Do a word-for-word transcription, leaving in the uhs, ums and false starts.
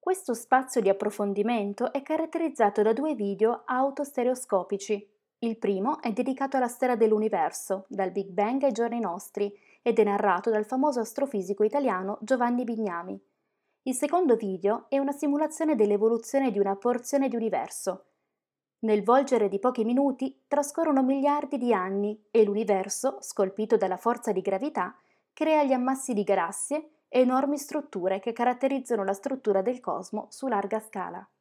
Questo spazio di approfondimento è caratterizzato da due video autostereoscopici. Il primo è dedicato alla storia dell'universo, dal Big Bang ai giorni nostri, ed è narrato dal famoso astrofisico italiano Giovanni Bignami. Il secondo video è una simulazione dell'evoluzione di una porzione di universo. Nel volgere di pochi minuti trascorrono miliardi di anni e l'universo, scolpito dalla forza di gravità, crea gli ammassi di galassie e enormi strutture che caratterizzano la struttura del cosmo su larga scala.